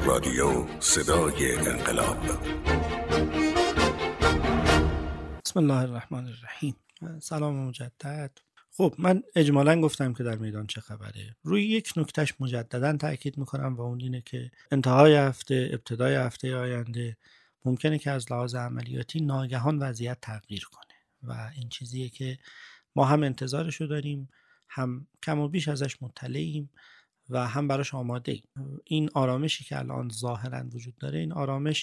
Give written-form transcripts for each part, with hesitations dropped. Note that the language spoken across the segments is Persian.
رادیو صدای انقلاب. بسم الله الرحمن الرحیم. سلام مجدد. خب من اجمالاً گفتم که در میدان چه خبره. روی یک نکتهش مجدداً تاکید میکنم و اون اینه که انتهای هفته، ابتدای هفته آینده ممکنه که از لحاظ عملیاتی ناگهان وضعیت تغییر کنه و این چیزیه که ما هم انتظارشو داریم، هم کم و بیش ازش مطلعیم و هم براش آماده ایم. این آرامشی که الان ظاهراً وجود داره، این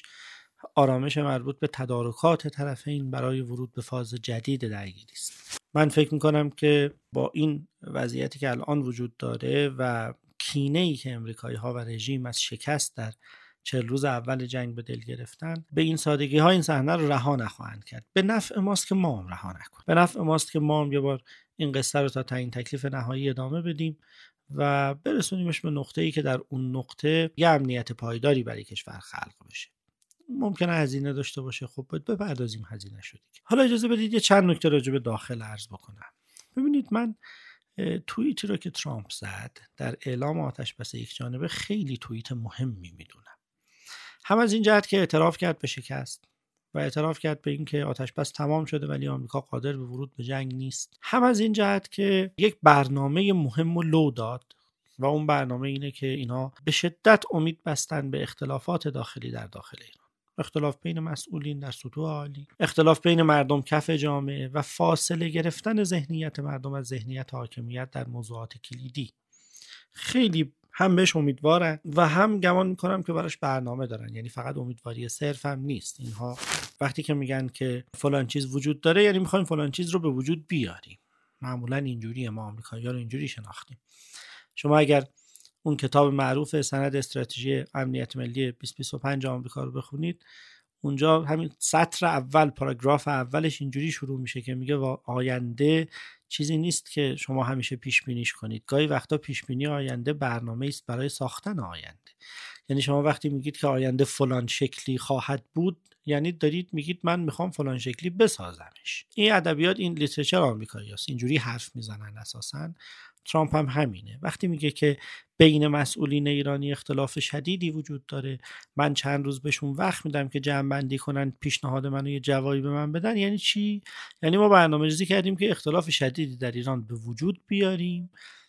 آرامش مربوط به تدارکات طرفین برای ورود به فاز جدید درگیری است. من فکر میکنم که با این وضعیتی که الان وجود داره و کینه‌ای که امریکایی‌ها و رژیم از شکست در 40 روز اول جنگ به دل گرفتن، به این سادگی ها این صحنه رو رها نخواهند کرد. به نفع ماست که ما هم رها نکنیم. به نفع ماست که ما هم یه بار این قصه رو تا تعیین تکلیف نهایی ادامه بدیم و برسونیمش به نقطه‌ای که در اون نقطه یه امنیت پایداری برای کشور خلق بشه. ممکنه هزینه داشته باشه، خب باید بپردازیم هزینه شده. حالا اجازه بدید یه چند نکته راجع به داخل عرض بکنم. ببینید، من توییتی رو که ترامپ زد در اعلام آتش بس یک جانبه خیلی توییت مهمی میدونم. هم از این جهت که اعتراف کرد به شکست و اعتراف کرد به این که آتش بس تمام شده ولی آمریکا قادر به ورود به جنگ نیست. هم از این جهت که یک برنامه مهم و لو داد و اون برنامه اینه که اینا به شدت امید بستن به اختلافات داخلی در داخل ایران. اختلاف بین مسئولین در سطوح عالی، اختلاف بین مردم کف جامعه و فاصله گرفتن ذهنیت مردم از ذهنیت حاکمیت در موضوعات کلیدی. خیلی هم بهش امیدوارن و هم گمان میکنم که براش برنامه دارن. یعنی فقط امیدواری صرف هم نیست. اینها وقتی که میگن که فلان چیز وجود داره، یعنی میخوایم فلان چیز رو به وجود بیاریم. معمولا اینجوریه، ما آمریکایی‌ها رو اینجوری شناختیم. شما اگر اون کتاب معروف سند استراتژی امنیت ملی 2025 آمریکا رو بخونید، اونجا همین سطر اول، پاراگراف اولش اینجوری شروع میشه که میگه آینده چیزی نیست که شما همیشه پیش بینیش کنید. گاهی وقتا پیش بینی آینده برنامه‌ای است برای ساختن آینده. یعنی شما وقتی میگید که آینده فلان شکلی خواهد بود، یعنی دارید میگید من میخوام فلان شکلی بسازمش. این ادبیات، این لیترچر آمریکاییاست، اینجوری حرف میزنن اساساً. ترامپ هم همینه. وقتی میگه که بین مسئولین ایرانی اختلاف شدیدی وجود داره، من چند روز بهشون وقت میدم که جمع‌بندی کنن، پیشنهاد منو یه جوابی به من بدن. یعنی چی؟ یعنی ما برنامه‌ریزی کردیم که اختلاف شدیدی در ایران به وجود بیاریم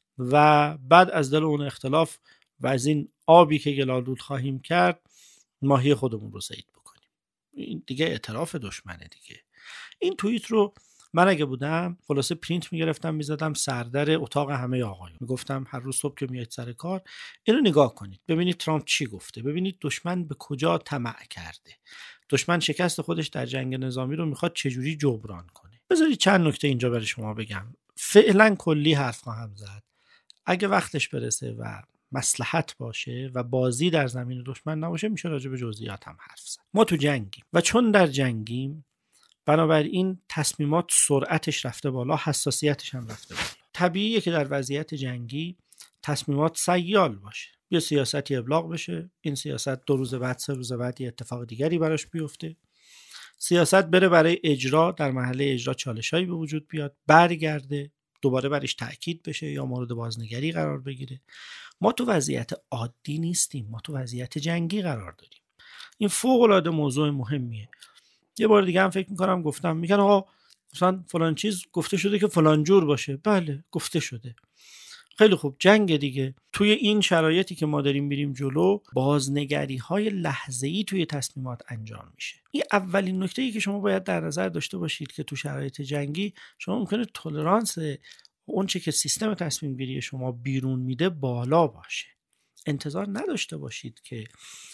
و بعد از دل اون اختلاف و از این آبی که گلالود خواهیم کرد ماهی خودمون رو صید بکنیم. این دیگه اعتراف دشمنه دیگه. این توییت رو من اگه بودم خلاصه پرینت میگرفتم میزدم سردر اتاق همه آقایون، میگفتم هر روز صبح که میایید سر کار اینو نگاه کنید، ببینید ترامپ چی گفته، ببینید دشمن به کجا طمع کرده، دشمن شکست خودش در جنگ نظامی رو میخواد چجوری جبران کنه. بذارید چند نکته اینجا برای شما بگم. فعلا کلی حرف خواهم زد، اگه وقتش برسه و مصلحت باشه و بازی در زمین دشمن نباشه میشه راجع به جزئیات هم حرف زد. ما تو جنگیم و چون در جنگیم بنابراین تصمیمات سرعتش رفته بالا، حساسیتش هم رفته بالا. طبیعیه که در وضعیت جنگی تصمیمات سیال باشه. یه سیاستی ابلاغ بشه، این سیاست 2 روز بعد 3 روز بعد یه اتفاق دیگری براش بیفته. سیاست بره برای اجرا، در مرحله اجرا چالشایی به وجود بیاد، برگرده، دوباره برش تأکید بشه یا مورد بازنگری قرار بگیره. ما تو وضعیت عادی نیستیم، ما تو وضعیت جنگی قرار داریم. این فوق‌العاده موضوع مهمیه. یه بار دیگه هم فکر میکنم گفتم، میگن آقا مثلا فلان چیز گفته شده که فلان جور باشه. بله گفته شده. خیلی خوب، جنگ دیگه. توی این شرایطی که ما داریم میریم جلو، بازنگری های لحظه‌ای توی تصمیمات انجام میشه. این اولین نکته‌ای که شما باید در نظر داشته باشید که تو شرایط جنگی شما ممکنه تولرانس اون چه که سیستم تصمیم گیری شما بیرون میده بالا باشه. انتظار نداشته باشید که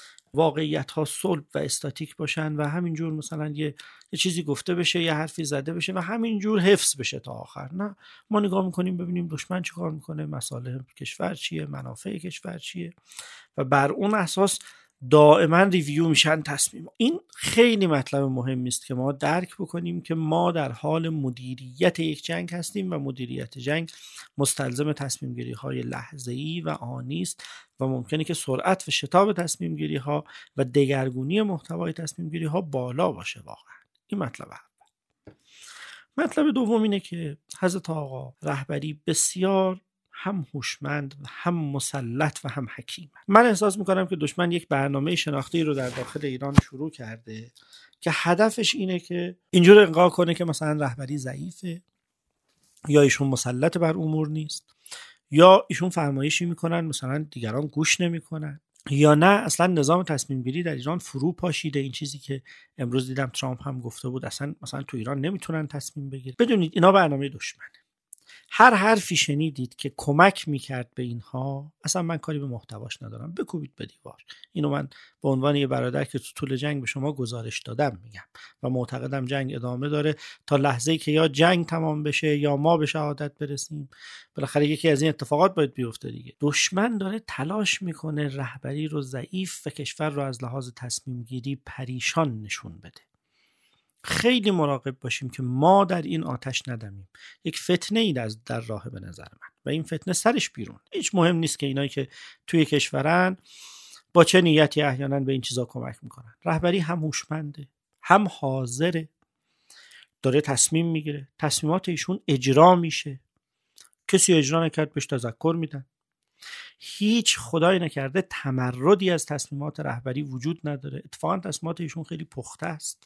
واقعیت ها صلب و استاتیک باشن و همینجور مثلا یه چیزی گفته بشه، یه حرفی زده بشه و همینجور حفظ بشه تا آخر. نه، ما نگاه میکنیم ببینیم دشمن چی کار میکنه، مصالح کشور چیه، منافع کشور چیه و بر اون اساس دائما ریویو میشن تصمیم. این خیلی مطلب مهمی است که ما درک بکنیم که ما در حال مدیریت یک جنگ هستیم و مدیریت جنگ مستلزم تصمیم گیری های لحظه‌ای و آنی است و ممکنه که سرعت و شتاب تصمیم گیری ها و دگرگونی محتوای تصمیم گیری ها بالا باشه. واقعا این مطلب اول. مطلب دوم اینه که حضرت آقا رهبری بسیار هم هوشمند و هم مسلط و هم حکیم. من احساس میکنم که دشمن یک برنامه شناختی رو در داخل ایران شروع کرده که هدفش اینه که اینجور القا کنه که مثلا رهبری ضعیفه، یا ایشون مسلط بر امور نیست، یا ایشون فرمایشی میکنن مثلا دیگران گوش نمیکنن، یا نه اصلا نظام تصمیم گیری در ایران فرو پاشیده. این چیزی که امروز دیدم ترامپ هم گفته بود، اصلا مثلا تو ایران نمیتونن تصمیم بگیرن. بدونید اینا برنامه دشمنه. هر حرفی شنیدید که کمک میکرد به اینها، اصلا من کاری به محتواش ندارم، بکوبید به دیوار. اینو من به عنوان یه برادر که تو طول جنگ به شما گزارش دادم میگم و معتقدم جنگ ادامه داره تا لحظه‌ای که یا جنگ تمام بشه یا ما به شهادت برسیم. بالاخره یکی از این اتفاقات باید بیفته دیگه. دشمن داره تلاش میکنه رهبری رو ضعیف و کشور رو از لحاظ تصمیم گیری پریشان نشون بده. خیلی مراقب باشیم که ما در این آتش ندمیم. یک فتنه ای در راه به نظر من و این فتنه سرش بیرون. هیچ مهم نیست که اینایی که توی کشورن با چه نیتی احیانا به این چیزا کمک میکنن. رهبری هم هوشمنده، هم حاضره، داره تصمیم میگیره، تصمیمات ایشون اجرا میشه، کسی اجرا نکرد بهش تذکر میدن. هیچ خدای نکرده تمردی از تصمیمات رهبری وجود نداره. اتفاقا تصمیمات ایشون خیلی پخته است.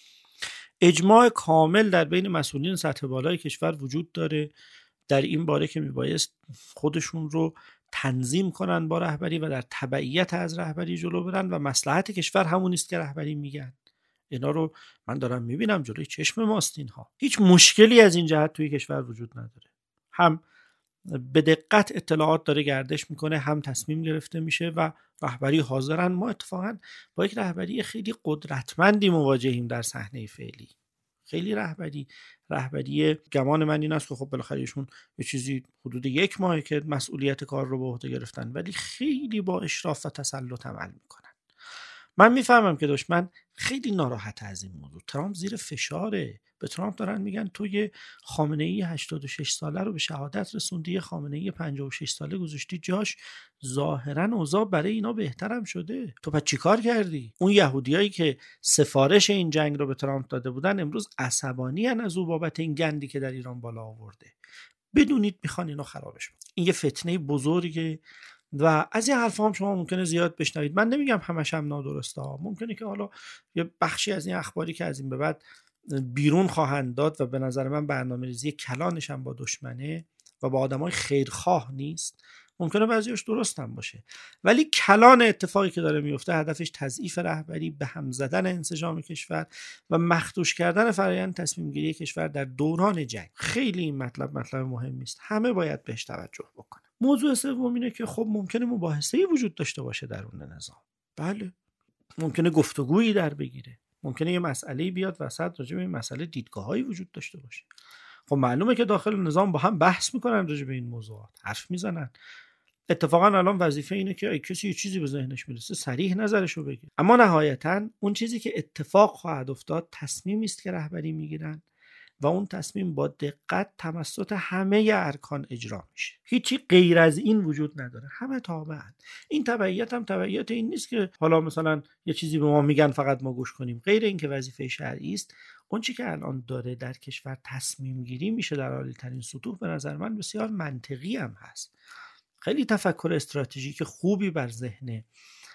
اجماع کامل در بین مسئولین سطح بالای کشور وجود داره در این باره که میبایست خودشون رو تنظیم کنن با رهبری و در تبعیت از رهبری جلو برن و مصلحت کشور همون است که رهبری میگن. اینا رو من دارم میبینم جلوی چشم ماست. اینها هیچ مشکلی از این جهت توی کشور وجود نداره. هم به دقت اطلاعات داره گردش میکنه، هم تصمیم گرفته میشه و رهبری حاضرن. ما اتفاقا با یک رهبری خیلی قدرتمندی مواجهیم در صحنه فعلی. خیلی رهبری گمان من این است که خب بالاخره ایشون یه چیزی حدود 1 ماهه که مسئولیت کار رو به عهده گرفتن، ولی خیلی با اشراف و تسلط عمل میکنن. من میفهمم که دشمن خیلی ناراحت از این موضوع. ترامپ زیر فشاره. به ترامپ دارن میگن تو یه خامنه‌ای 86 ساله رو به شهادت رسوندی، یه خامنه‌ای 56 ساله گذاشتی جاش، ظاهرا اوضاع برای اینا بهترم شده. تو پس چیکار کردی؟ اون یهودیایی که سفارش این جنگ رو به ترامپ داده بودن امروز عصبانی ان از او بابت این گندی که در ایران بالا آورده. بدونید میخوان اینو خرابش کنن. این یه فتنه بزرگه و از این حرفا هم شما ممکنه زیاد بشنوید. من نمیگم همش هم نادرسته ها. ممکنه که حالا یه بخشی از این اخباری که از این به بعد بیرون خواهند داد و به نظر من برنامه‌ریزی کلانش هم با دشمنه و با آدمای خیرخواه نیست، ممکنه بعضیش درست هم باشه، ولی کلان اتفاقی که داره میفته هدفش تضعیف رهبری، به هم زدن انسجام کشور و مخدوش کردن فرآیند تصمیم گیری کشور در دوران جنگ. خیلی این مطلب مهمی است. همه باید بهش توجه بکنن. موضوع سوم اینه که خب ممکنه مباحثه‌ای وجود داشته باشه درون نظام. بله، ممکنه گفتگویی در بگیره. ممکنه یه مسئله‌ای بیاد وسط راجع به این مسئله دیدگاه‌هایی وجود داشته باشه. خب معلومه که داخل نظام با هم بحث میکنن راجع به این موضوعات، حرف میزنن. اتفاقا الان وظیفه اینه که کسی یه چیزی به ذهنش میرسه صریح نظرشو بگه. اما نهایتاً اون چیزی که اتفاق خواهد افتاد تصمیمی است که رهبری میگیرن و اون تصمیم با دقت توسط همه ارکان اجرا میشه. هیچی غیر از این وجود نداره. همه تابعن. این تبعیت هم تبعیت این نیست که حالا مثلا یه چیزی به ما میگن فقط ما گوش کنیم. غیر این که وظیفه شرعی است. اون چیزی که الان داره در کشور تصمیم گیری میشه در عالی ترین سطوح، به نظر من بسیار منطقی هم هست. خیلی تفکر استراتژیک خوبی بر ذهن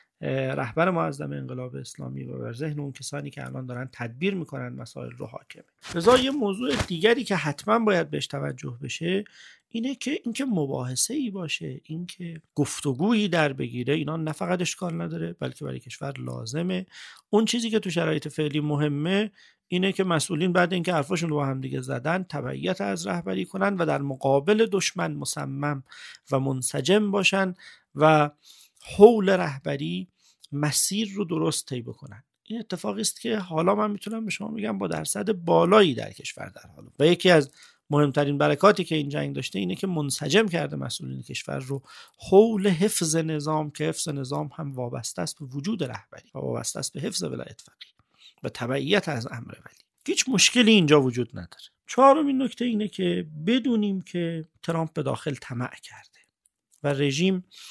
رهبر معظم انقلاب اسلامی و بر ذهن اون کسانی که الان دارن تدبیر میکنن مسائل رو حاکمه. لذا یه موضوع دیگری که حتما باید بهش توجه بشه اینه که اینکه مباحثه‌ای باشه، اینکه گفتگویی در بگیره، اینا نه فقط اشکال نداره بلکه برای کشور لازمه. اون چیزی که تو شرایط فعلی مهمه اینه که مسئولین بعد اینکه حرفاشون رو با هم دیگه زدن تبعیت از رهبری کنن و در مقابل دشمن مصمم و منسجم باشن و حول رهبری مسیر رو درست طی بکنن. این اتفاقی است که حالا من میتونم به شما میگم با درصد بالایی در کشور در حال و یکی از مهمترین برکاتی که این جنگ داشته اینه که منسجم کرده مسئولین کشور رو حول حفظ نظام، که حفظ نظام هم وابسته است به وجود رهبری و وابسته است به حفظ ولایت فقیه و تبعیت از امر ولی. هیچ مشکلی اینجا وجود نداره. چهارمین نکته اینه که بدونیم که ترامپ به داخل طمع کرده و رژیم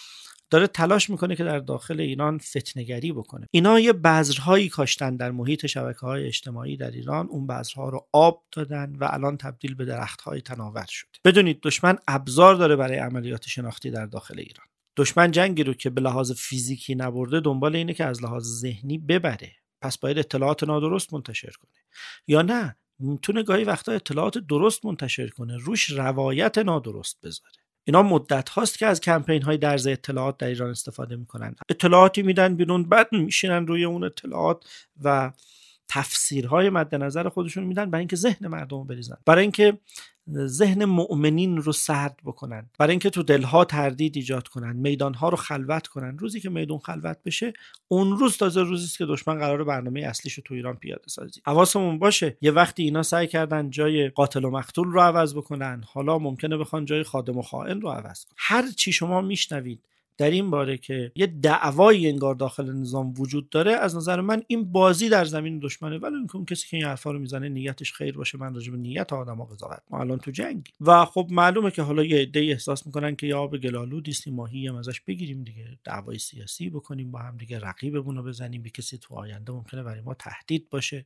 داره تلاش میکنه که در داخل ایران فتنه‌گری بکنه. اینا یه بذرهایی کاشتن در محیط شبکه‌های اجتماعی در ایران، اون بذرها رو آب دادن و الان تبدیل به درخت‌های تناور شده. بدونید دشمن ابزار داره برای عملیات شناختی در داخل ایران. دشمن جنگی رو که به لحاظ فیزیکی نبرده دنبال اینه که از لحاظ ذهنی ببره. پس باید اطلاعات نادرست منتشر کنه، یا نه میتونه گاهی وقتا اطلاعات درست منتشر کنه، روش روایت نادرست بذاره. اینا مدت هاست که از کمپین های درز اطلاعات در ایران استفاده میکنن. اطلاعاتی میدن بیرون، بعد میشینن روی اون اطلاعات و تفسیرهای مد نظر خودشون میدن برای اینکه ذهن مردم رو بریزن، برای اینکه ذهن مؤمنین رو سرد بکنن، برای اینکه تو دلها تردید ایجاد کنن، میدانها رو خلوت کنن. روزی که میدون خلوت بشه، اون روز تازه روزی است که دشمن قراره برنامه اصلیشو تو ایران پیاده سازی. حواسمون باشه یه وقتی اینا سعی کردن جای قاتل و مقتول رو عوض بکنن، حالا ممکنه بخوان جای خادم و خائن رو عوض کنن. هر چی شما میشنوید در این باره که یه دعوایی انگار داخل نظام وجود داره، از نظر من این بازی در زمین دشمنه. ولی اینکه اون کسی که این حرفا رو میزنه نیتش خیر باشه، من راجع به نیت آدم‌ها قضاوت. ما الان تو جنگی و خب معلومه که حالا یه عده‌ای احساس میکنن که یا آب گلالود است، ماهی هم ازش بگیریم دیگه، دعوای سیاسی بکنیم با هم دیگه، رقیبمون رو بزنیم، به کسی تو آینده ممکنه برای ما تهدید باشه.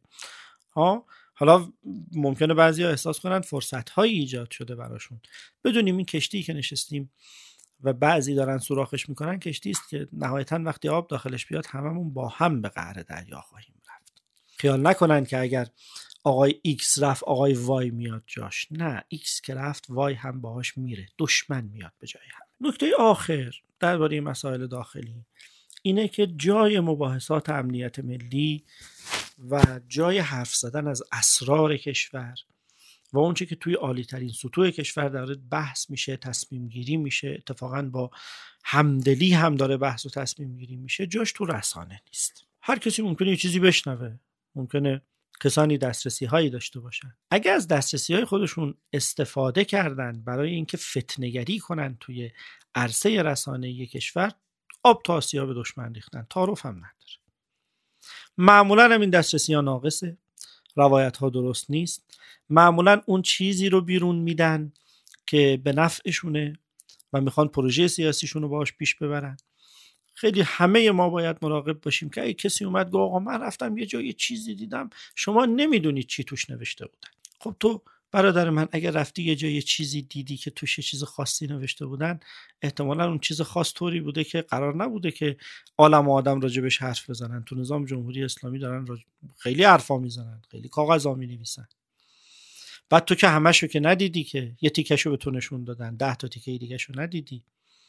حالا ممکنه بعضیا احساس کنن فرصت‌هایی ایجاد شده براشون. بدونیم این کشتی که نشستیم و بعضی دارن سوراخش میکنن کشتی است که نهایتاً وقتی آب داخلش بیاد هممون با هم به قعر دریا خواهیم رفت. خیال نکنن که اگر آقای ایکس رفت آقای وای میاد جاش. نه، ایکس که رفت وای هم باهاش میره، دشمن میاد به جای هم. نکته آخر درباره مسائل داخلی اینه که جای مباحثات امنیت ملی و جای حرف زدن از اسرار کشور و اون چی که توی عالی ترین سطوح کشور داره بحث میشه، تصمیم گیری میشه، اتفاقا با همدلی هم داره بحث و تصمیم گیری میشه، جاش تو رسانه نیست. هر کسی ممکنه یه چیزی بشنوه، ممکنه کسانی دسترسی هایی داشته باشن. اگه از دسترسی های خودشون استفاده کردن برای اینکه فتنه‌گری کنن توی عرصه رسانه‌ای کشور، آب تا آسیا به دشمن ریختن، تعارف هم نداره. معمولا هم این دسترسی ها ناقصه، روایت ها درست نیست، معمولا اون چیزی رو بیرون میدن که به نفعشونه و میخوان پروژه سیاسیشون رو باهاش پیش ببرن. خیلی همه ما باید مراقب باشیم که اگه کسی اومد گفت آقا من رفتم یه جای چیزی دیدم، شما نمیدونید چی توش نوشته بودن. خب تو برادر من اگر رفتی یه جای چیزی دیدی که توش یه چیز خاصی نوشته بودن، احتمالاً اون چیز خاص طوری بوده که قرار نبوده که عالم و آدم راجبش حرف بزنن. تو نظام جمهوری اسلامی دارن خیلی حرفا میزنن، خیلی کاغذا مینویسن. بعد تو که همشو که ندیدی، که یه تیکشو به تو نشون دادن، 10 تا تیکه دیگه‌شو ندیدی.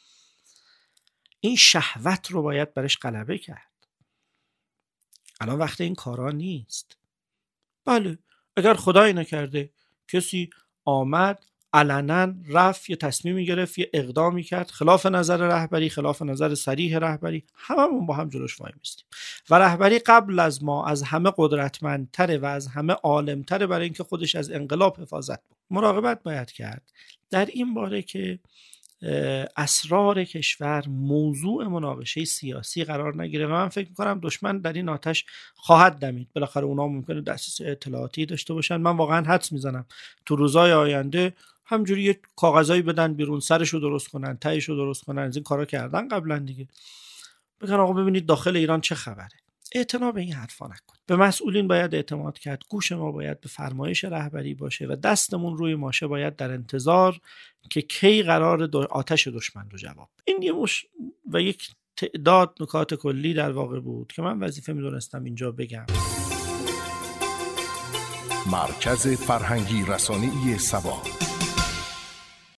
این شهوت رو باید برش غلبه کرد. الان وقت این کارا نیست. بله، اگر خدایی نکرده کسی آمد علنا رفت یه تصمیمی گرفت، یه اقدامی کرد خلاف نظر رهبری، خلاف نظر صریح رهبری، هممون با هم جلوش وای میستیم. و رهبری قبل از ما از همه قدرتمندتره و از همه عالمتره برای اینکه خودش از انقلاب حفاظت کنه. مراقبت باید کرد در این باره که اسرار کشور موضوع مناقشه سیاسی قرار نگیره. و من فکر میکنم دشمن در این آتش خواهد دمید. بالاخره اونا ممکنه دسترسی اطلاعاتی داشته باشن. من واقعا حدس میزنم تو روزهای آینده همجوری یه کاغذایی بدن بیرون، سرشو درست کنن، تهشو درست کنن. از این کارا کردن قبلا دیگه. بگن آقا ببینید داخل ایران چه خبره. اعتنا به این حرفا نکن. به مسئولین باید اعتماد کرد. گوش ما باید به فرمایش رهبری باشه و دستمون روی ماشه باید در انتظار که کی قرار آتش دشمن رو جواب. این یه و یک تعداد نکات کلی در واقع بود که من وظیفه می‌دونستم اینجا بگم. مرکز فرهنگی رسانه‌ای سبا.